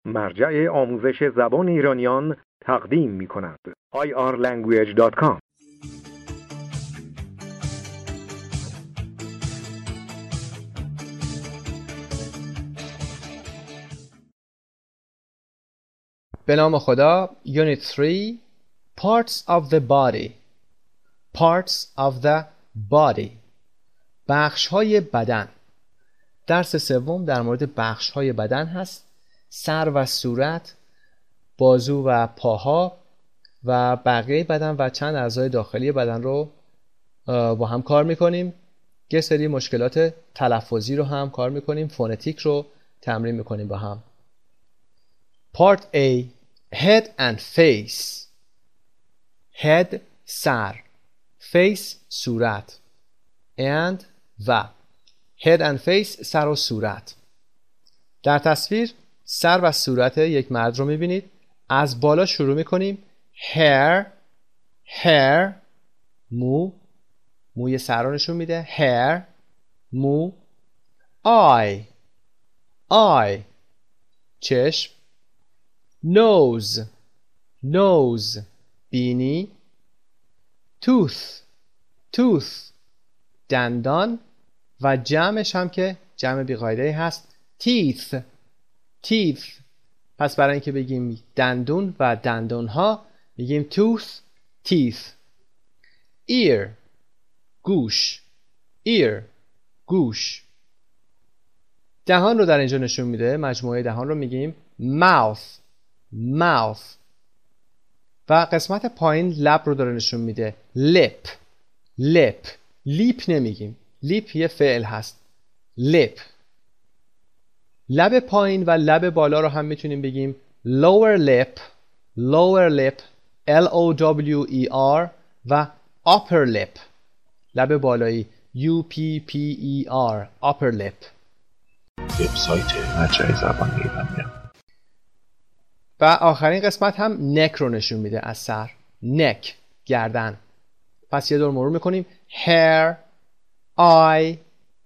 مرجع آموزش زبان ایرانیان تقدیم می کند. irlanguage.com. به نام خدا. Unit 3 Parts of the body. Parts of the body. بخش‌های بدن. درس سوم در مورد بخش‌های بدن هست. سر و صورت، بازو و پاها و بقیه بدن و چند اعضای داخلی بدن رو با هم کار می‌کنیم. یه سری مشکلات تلفظی رو هم کار می‌کنیم. فونتیک رو تمرین می‌کنیم با هم. Part A Head and face. Head سر، face صورت، and و head and face سر و صورت. در تصویر سر و صورت یک مرد رو میبینید. از بالا شروع میکنیم. hair موی سر رو نشون میده. hair مو. eye چشم. nose بینی. tooth دندان و جمعش هم که جمع بیقاعده‌ای هست teeth. پس برای اینکه بگیم دندون و دندانها میگیم teeth. ear گوش. دهان رو در اینجا نشون میده. مجموعه دهان رو میگیم mouth. و قسمت پایین لب رو داره نشون میده. لیپ نمیگیم. لیپ یه فعل هست. لیپ. لب پایین و لب بالا رو هم میتونیم بگیم lower lip LOWER و upper lip لب بالایی UPPER upper lip. وبسایت مرجع زبان ایرانیان. و آخرین قسمت هم نک رو نشون میده. از سر نک، گردن. پس یه دور مرور میکنیم. hair, eye,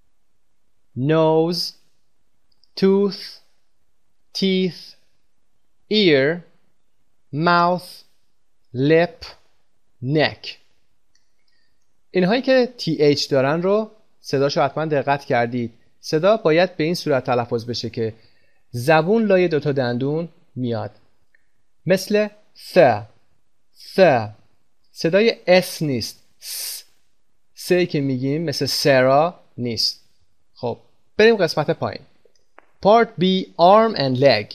nose, tooth, teeth, ear, mouth, lip, neck. اینهایی که TH دارن رو صداشو حتما دقت کردید. صدا باید به این صورت تلفظ بشه که زبون لای دوتا دندون میاد. مثل ث. صدای اس نیست. سی که میگیم مثل سرا نیست. خب بریم قسمت پایین. Part B Arm and leg.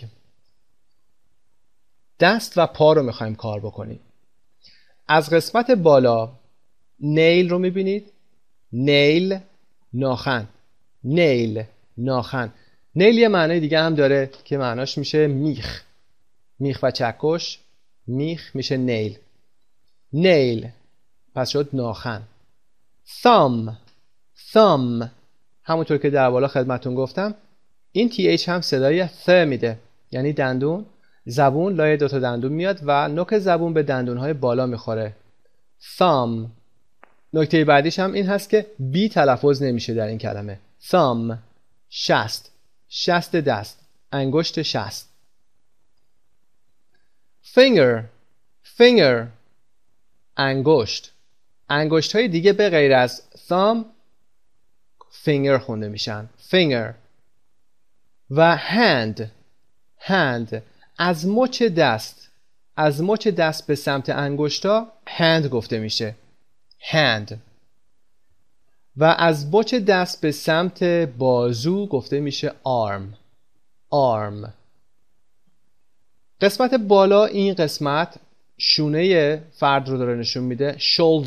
دست و پا رو میخوایم کار بکنیم. از قسمت بالا نیل رو میبینید. نیل ناخن. نیل یه معنی دیگه هم داره که معناش میشه میخ و چکش. میخ میشه نیل. پس شد ناخن. thumb همونطور که در بالا خدمتون گفتم این TH هم صدای ث میده، یعنی دندون. زبون لای دوتا دندون میاد و نوک زبون به دندونهای بالا میخوره. thumb. نکته بعدیش هم این هست که بی تلفظ نمیشه در این کلمه. thumb. شست دست، انگشت شست. finger انگشت های دیگه به غیر از thumb finger خونده میشن. finger. و hand از مچ دست به سمت انگشتا hand گفته میشه. hand. و از مچ دست به سمت بازو گفته میشه arm. قسمت بالا این قسمت شونه فرد رو داره نشون میده.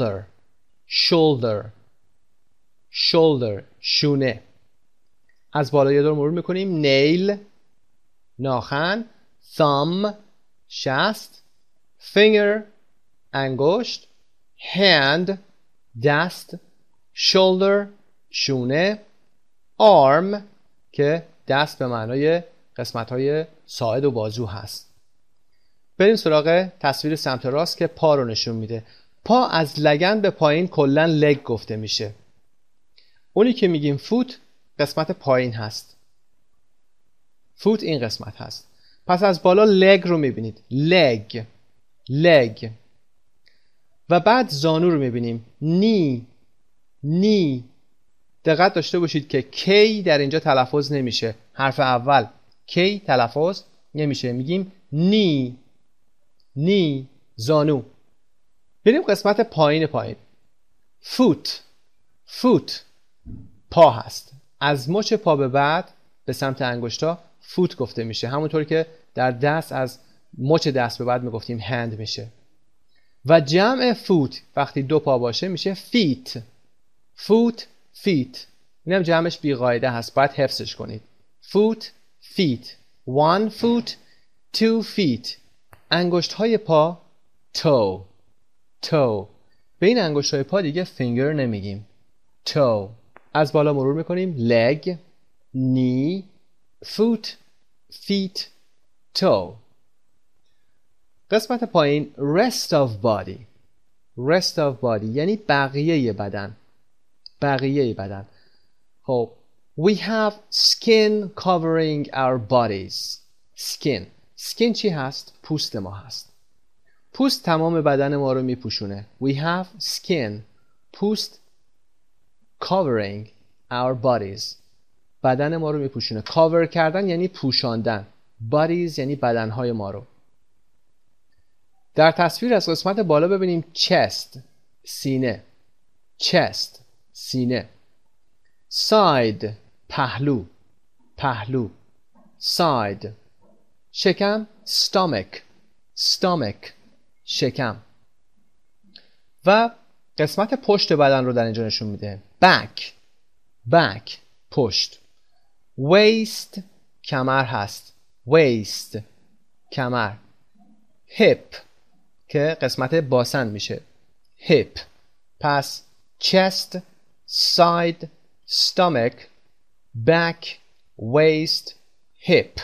shoulder شونه. از بالا یه دور مرور میکنیم. نیل ناخن، thumb شست، finger انگشت، hand دست، shoulder شونه، arm که دست به معنای قسمت‌های ساعد و بازو هست. بریم سراغ تصویر سمت راست که پا رو نشون میده. پا از لگن به پایین کلاً لگ گفته میشه. اونی که میگیم فوت قسمت پایین هست. فوت این قسمت هست. پس از بالا لگ رو میبینید، لگ. و بعد زانو رو میبینیم، نی. دقت داشته باشید که کی در اینجا تلفظ نمیشه. حرف اول کی تلفظ نمیشه، میگیم نی زانو. بریم قسمت پایین. فوت پا هست. از مچ پا به بعد به سمت انگشتا فوت گفته میشه، همونطور که در دست از مچ دست به بعد میگفتیم هند میشه. و جمع فوت وقتی دو پا باشه میشه فیت. اینم جمعش بیقاعده هست، باید حفظش کنید. feet 1 foot 2 feet. انگشت های پا toe. به این انگشت های پا دیگه finger نمیگیم، toe. از بالا مرور میکنیم، leg knee foot feet toe. قسمت پایین rest of body یعنی بقیه بدن. خب we have skin covering our bodies. skin چی هست؟ پوست ما هست. پوست تمام بدن ما رو میپوشونه. we have skin پوست covering our bodies بدن ما رو میپوشونه. cover کردن یعنی پوشاندن. bodies یعنی بدنهای ما رو. در تصویر از قسمت بالا ببینیم chest سینه، side پهلو side. شکم stomach شکم. و قسمت پشت بدن رو در اینجا نشون میده، back پشت. waist کمر هست، کمر. hip که قسمت باسن میشه، hip. پس chest side stomach back waist hip.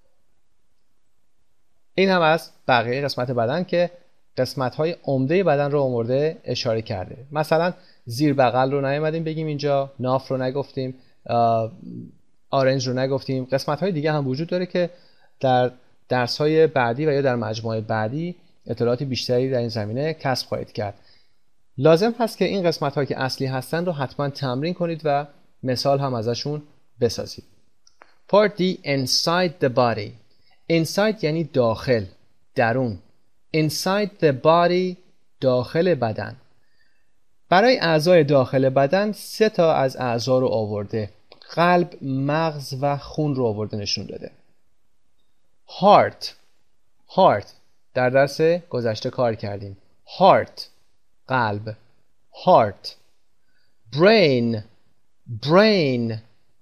این هم از بقیه قسمت بدن که قسمت‌های عمده بدن رو آورده اشاره کرده. مثلا زیر بغل رو نیومدیم بگیم اینجا، ناف رو نگفتیم، آرنج رو نگفتیم. قسمت‌های دیگه هم وجود داره که در درس‌های بعدی و یا در مجموعه بعدی اطلاعات بیشتری در این زمینه کسب خواهید کرد. لازم هست که این قسمت‌هایی که اصلی هستن رو حتما تمرین کنید و مثال هم ازشون بسازید. Part D inside the body. inside یعنی داخل، درون. inside the body داخل بدن. برای اعضای داخل بدن 3 تا از اعضا رو آورده. قلب، مغز و خون رو آورده نشون داده. heart در درس گذشته کار کردیم. heart قلب، heart. brain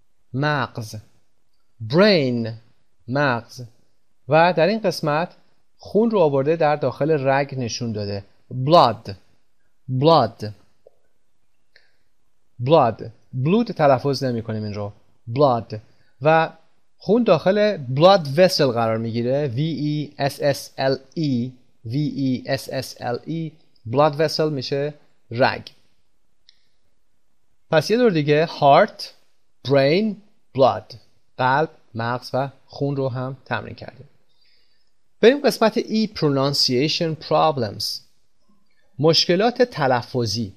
مغز. و در این قسمت خون رو آورده در داخل رگ نشون داده، blood تلفظ نمی کنیم این رو، blood. و خون داخل blood vessel قرار میگیره، VESSLE blood vessel میشه رگ. پس یه دور دیگه heart brain blood، قلب، مغز و خون رو هم تمرین کردیم. بریم قسمت E pronunciation problems، مشکلات تلفظی.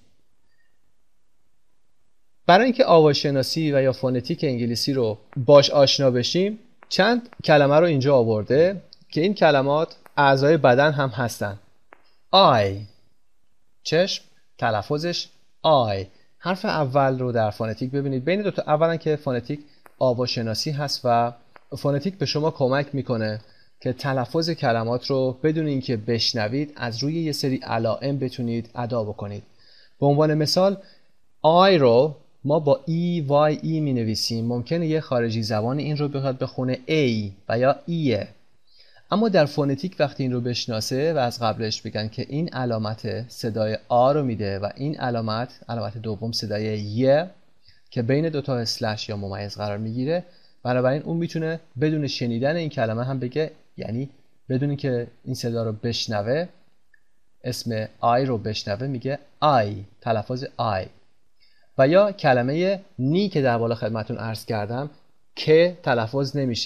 برای اینکه آواشناسی و یا فونتیک انگلیسی رو باش آشنا بشیم چند کلمه رو اینجا آورده که این کلمات اعضای بدن هم هستن. eye چشم، تلفظش آی. حرف اول رو در فونتیک ببینید. بین دو تا اولا که فونتیک آواشناسی هست و فونتیک به شما کمک میکنه که تلفظ کلمات رو بدون اینکه بشنوید از روی یه سری علائم بتونید ادا بکنید. به عنوان مثال آی رو ما با ای وای ای می نویسیم. ممکنه یه خارجی زبان این رو بخواد بخونه ای و یا ایه، اما در فونتیک وقتی این رو بشناسه و از قبلش بگن که این علامت صدای آ رو میده و این علامت دوم صدای ی که بین دوتا اسلش یا ممیز قرار میگیره، بنابراین اون میتونه بدون شنیدن این کلمه هم بگه، یعنی بدون که این صدا رو بشنوه، اسم آی رو بشنوه میگه آی، تلفظ آی. و یا کلمه نی که در بالا خدمتون عرض کردم که تلفظ نمیشه،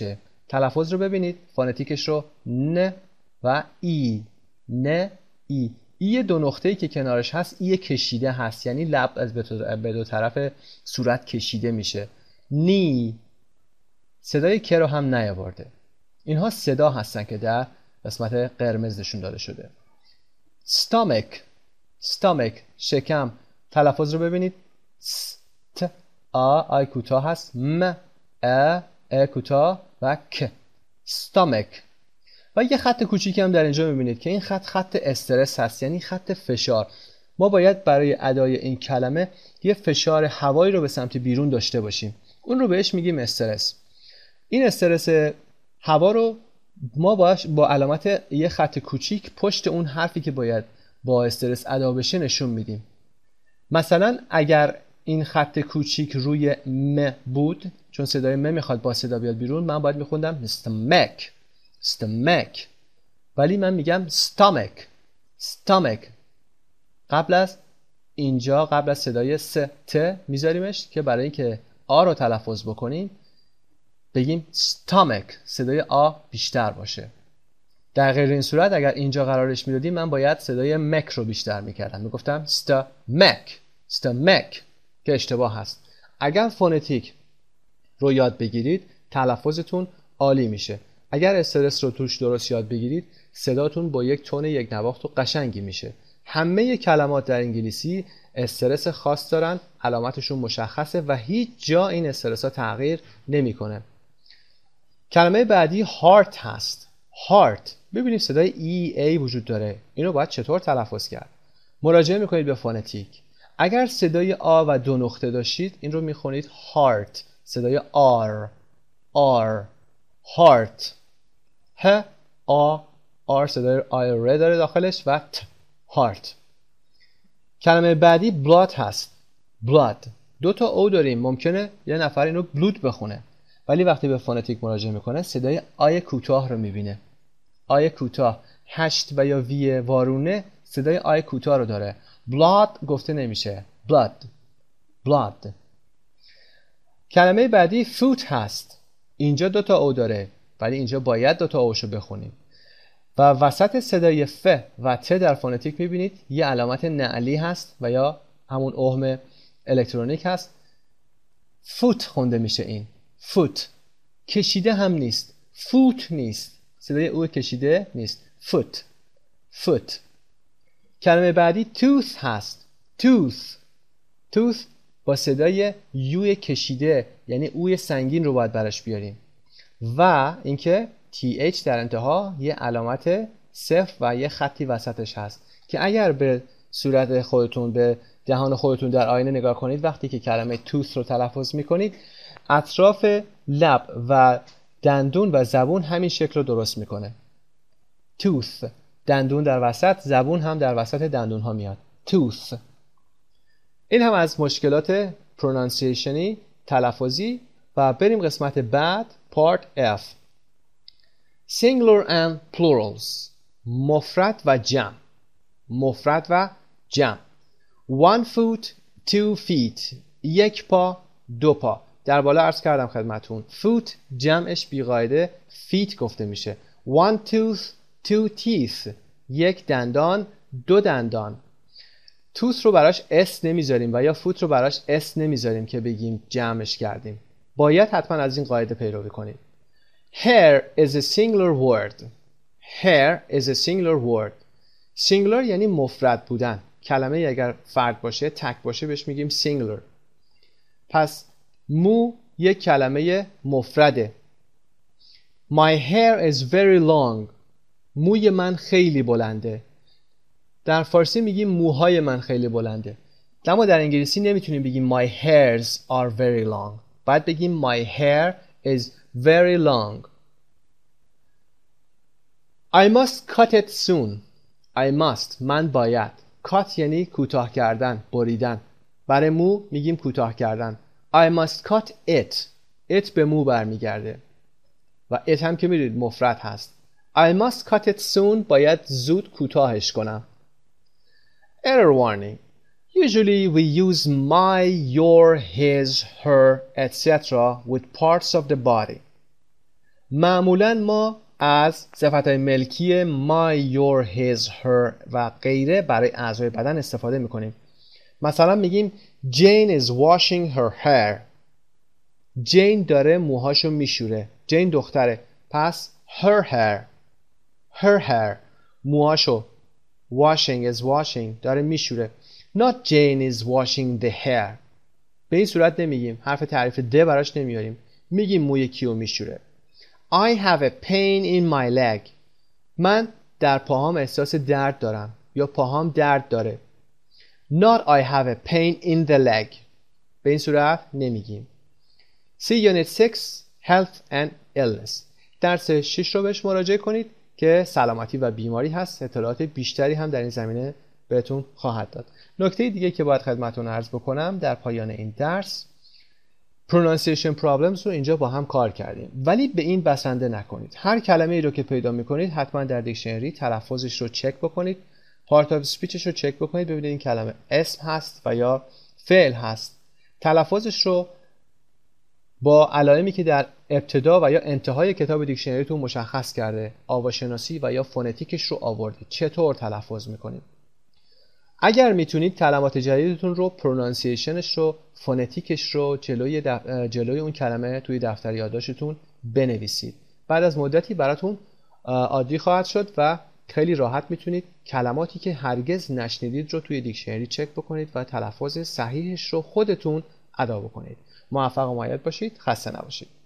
تلفظ رو ببینید، فونتیکش رو ن و ای، ن ای. ای دو نقطه‌ای که کنارش هست ای کشیده هست، یعنی لب از به دو طرف صورت کشیده میشه. نی، صدای که رو هم نیاورده. اینها صدا هستن که در قسمت قرمز نشون داده شده. stomach، stomach، شکم. تلفظ رو ببینید، ست، آی کوتاه هست، م، ا کوتاه و ک، stomach. و یه خط کوچیکی هم در اینجا میبینید که این خط استرس هست، یعنی خط فشار. ما باید برای ادای این کلمه یه فشار هوایی رو به سمت بیرون داشته باشیم، اون رو بهش میگیم استرس. این استرس هوا رو ما با علامت یه خط کوچیک پشت اون حرفی که باید با استرس ادا بشه نشون میدیم. مثلا اگر این خط کوچیک روی م بود، چون صدای م میخواد با صدا بیاد بیرون، من باید میخوندم stomach، stomach، ولی من میگم stomach، stomach. قبل از اینجا، قبل از صدای س ت میذاریمش که برای اینکه آ رو تلفظ بکنیم بگیم stomach، صدای آ بیشتر باشه. در غیر این صورت اگر اینجا قرارش میدادیم من باید صدای مک رو بیشتر میکردم، میگفتم stomach، stomach، که اشتباه هست. اگر فونتیک رو یاد بگیرید تلفظتون عالی میشه. اگر استرس رو توش درست یاد بگیرید صداتون با یک تون یک نواخت و قشنگی میشه. همه کلمات در انگلیسی استرس خاص دارن، علامتشون مشخصه و هیچ جا این استرس ها تغییر نمیکنه. کلمه بعدی heart هست. heart، ببینید صدای ای وجود داره، اینو باید چطور تلفظ کرد؟ مراجعه میکنید به فونتیک. اگر صدای آ و دو نقطه داشتید این رو میخونید heart، صدای آر، heart. ه، آر صدای آی ر داره داخلش و ت، heart. کلمه بعدی blood هست. blood، دو تا او داریم، ممکنه یه نفر اینو بلود بخونه، ولی وقتی به فونتیک مراجعه میکنه صدای آی کوتاه رو میبینه. آی کوتاه، هشت و یا وی وارونه صدای آی کوتاه رو داره. blood گفته نمیشه، blood. کلمه بعدی foot هست. اینجا دو تا او داره ولی اینجا باید دو تا اوشو بخونیم. و وسط صدای ف و ت در فونتیک میبینید یه علامت نعلی هست و یا همون اهم الکترونیک هست. فوت خونده میشه. این فوت کشیده هم نیست، فوت نیست، صدای او کشیده نیست، فوت. کلمه بعدی توث هست. توث با صدای یو کشیده، یعنی اوی سنگین رو باید برش بیاریم و اینکه TH در انتها یه علامت صفر و یه خطی وسطش هست که اگر به صورت خودتون، به دهان خودتون در آینه نگاه کنید وقتی که کلمه توث رو تلفظ میکنید اطراف لب و دندون و زبون همین شکل رو درست میکنه. توث، دندون در وسط، زبون هم در وسط دندون ها میاد. توث. این هم از مشکلات پرونانسیشنی، تلفظی. و بریم قسمت بعد، پارت F. Singular and plurals، مفرد و جمع. 1 foot 2 feet، یک پا دو پا. در بالا عرض کردم خدمتون foot جمعش بیقاعده feet گفته میشه. 1 tooth 2 teeth، یک دندان دو دندان. tooth رو براش s نمیذاریم و یا foot رو براش s نمیذاریم که بگیم جمعش کردیم. باید حتما از این قاعده پیروی کنید. Hair is a singular word. Singular یعنی مفرد بودن. کلمه اگر فرد باشه، تک باشه، بهش میگیم singular. پس مو یک کلمه مفرده. My hair is very long. موی من خیلی بلنده. در فارسی میگیم موهای من خیلی بلنده. اما در انگلیسی نمیتونیم بگیم my hairs are very long. باید بگیم my hair is very long. I must cut it soon. من باید. cut یعنی کوتاه کردن، بریدن. برای مو میگیم کوتاه کردن. I must cut it. it به مو برمیگرده و it هم که میدونید مفرد هست. I must cut it soon، باید زود کوتاهش کنم. Error warning. Usually we use my, your, his, her, etc. with parts of the body. معمولا ما از صفتهای ملکی my, your, his, her و غیره برای اعضای بدن استفاده میکنیم. مثلا میگیم Jane is washing her hair. جین داره موهاشو میشوره. جین دختره. پس her hair موهاشو. washing is washing داره میشوره. not Jane is washing the hair. به این صورت نمیگیم. حرف تعریف ده براش نمیاریم. میگیم موی کیو میشوره. I have a pain in my leg. من در پاهام احساس درد دارم یا پاهام درد داره. Not I have a pain in the leg. به این صورت نمیگیم. See Unit 6 Health and Illness. درس 6 رو بهش مراجعه کنید که سلامتی و بیماری هست. اطلاعات بیشتری هم در این زمینه بهتون خواهد داد. نکته دیگه که باید خدمتتون عرض بکنم در پایان این درس pronunciation problems رو اینجا با هم کار کردیم، ولی به این بسنده نکنید. هر کلمه ای رو که پیدا میکنید حتما در دیکشنری تلفظش رو چک بکنید، پارت آف اسپیچش رو چک بکنید ببینید این کلمه اسم هست و یا فعل هست. تلفظش رو با علائمی که در ابتدا و یا انتهای کتاب دیکشنریتون مشخص کرده، آواشناسی و یا فونتیکش رو آوردید، چطور تلفظ میکنید. اگر میتونید کلمات جدیدتون رو پرونانسیشنش رو، فونتیکش رو جلوی اون کلمه توی دفتر یادداشتتون بنویسید. بعد از مدتی براتون عادی خواهد شد و خیلی راحت میتونید کلماتی که هرگز نشنیدید رو توی دیکشنری چک بکنید و تلفظ صحیحش رو خودتون ادا بکنید. موفق و مؤید باشید. خسته نباشید.